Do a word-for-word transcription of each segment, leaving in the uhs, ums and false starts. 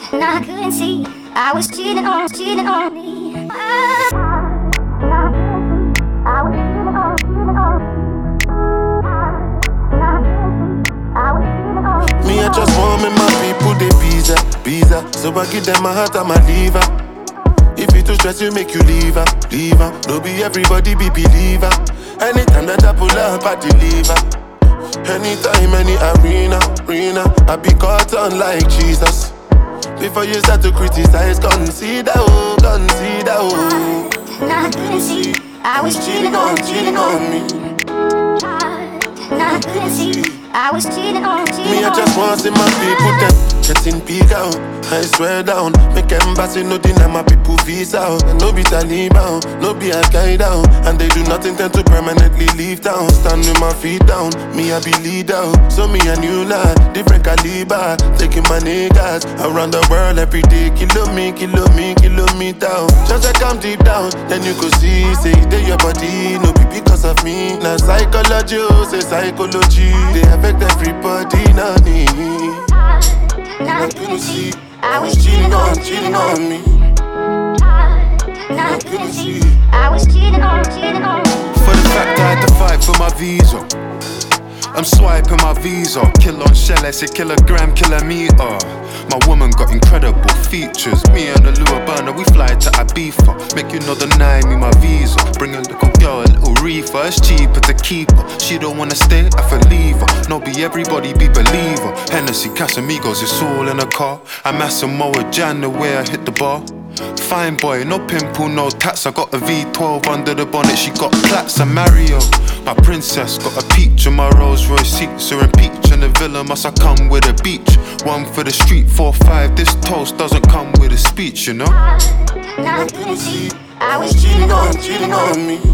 and I couldn't see. I was cheating on, cheating on me. I, I was cheating on, cheating on me. I was cheating on. Me, I just want me my people, they visa, visa. So I give them my heart and my liver. If you too stress, you make you leave her, leave her. Don't be everybody be believer. Anytime that I pull up, I deliver. Anytime, any arena, arena, I be caught on like Jesus. Before you start to criticize, consider, oh, consider, oh. And I couldn't see, I was cheating on, cheating on me. And I couldn't see, I was cheating on, cheating on me. Me, I just want to see my people them getting big out. I swear down, make embassy no deny my people visa out. And no be Taliban, no be Al-Qaeda, and they do not intend to permanently leave town. Stand with my feet down, me I be leader. So me a new lad, different caliber. Taking my niggas around the world every day. Kilo me, kilo me, kilometer. Just like I'm deep down, then you could see, say they your body, no be because of me. Now psychology, oh, say psychology, they affect everybody, not me. And I couldn't see, I was cheating on, cheating on me. And I couldn't see, I was cheating on, cheating on me. For the fact I had to fight for my visa, I'm swiping my visa. Kill on shell, I say kilogram, kilometer. My woman got incredible features. Me and the Lua burner, we fly to Ibiza. Make you know the nine, me my visa. Bring a little girl, a little reefer. It's cheaper to keep her. She don't wanna stay, I feel leave her. No be everybody be believer. Hennessy, Casamigos, it's all in a car. I'm Asamoah Jan the way I hit the bar. Fine boy, no pimple, no tats. I got a V twelve under the bonnet. She got plaits and Mario. My princess got a peach and my Rolls Royce seats are in peach. And the villa must have come with a beach. One for the street, four five. This toast doesn't come with a speech, you know. And I couldn't see, I was cheating on, cheating on me.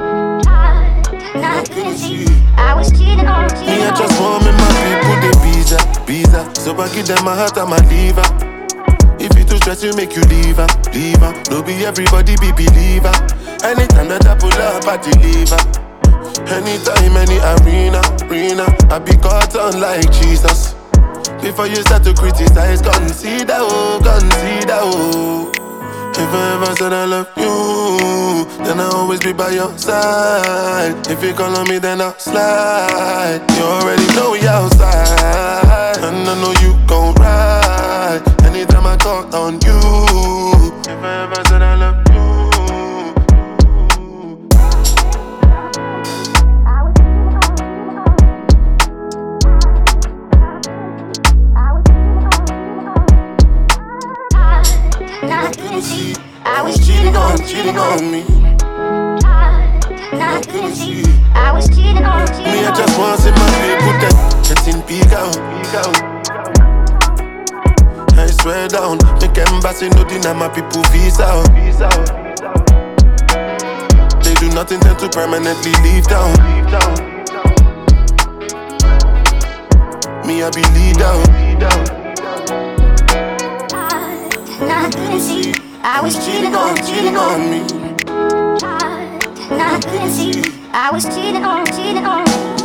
And I couldn't see, I was cheating on, cheating on me. Me, I just want me my people, they visa, visa. So I give them my heart and my liver. If you too stress, you make you leave her, leave her. Don't be everybody be believer. Anytime that I pull up, I deliver. Anytime, any arena, arena, I be caught on like Jesus. Before you start to criticize, consider, oh, consider, oh. If I ever said I love you, then I'll always be by your side. If you call on me, then I'll slide. You already know we outside, and I know you gon' ride anytime I talk on you. If I ever said I love you. And I couldn't see, I was cheating on, cheating on me. And I couldn't see, I was cheating on, cheating on me. Me, I just want to see my people them getting big out, big out. I swear down, make embassy no deny my people visa out, visa out. They do not intend to permanently leave town, leave town. Me, I be lead out, lead out. And I couldn't see, I was cheating on, cheating on me. And I couldn't see, I was cheating on, cheating on me.